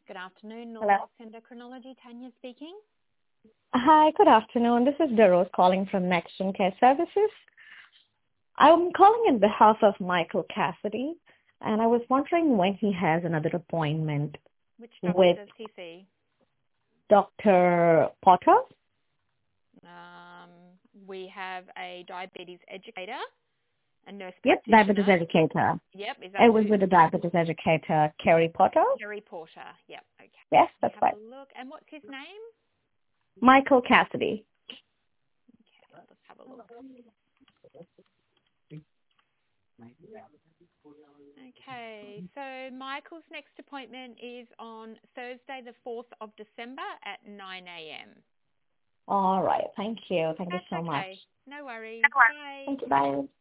Good afternoon, Hello. Norfolk Endocrinology. Tanya speaking. Hi, good afternoon. This is Deros calling from NextGen Care Services. I'm calling on behalf of Michael Cassidy, and I was wondering when he has another appointment Which doctor with does he see? Dr. Potter. We have a diabetes educator, a nurse Yep, diabetes practitioner. educator. Yep, is that I was with the diabetes educator, Kerry Potter. Kerry Porter? Yep, okay. Yes, Let me that's have right. a look. And what's his name? Michael Cassidy. Okay, let's have a look. Okay, so Michael's next appointment is on Thursday, the 4th of December at 9 a.m. All right. Thank you. Thank you That's so much. okay. No worries. Bye. Thank you. Bye.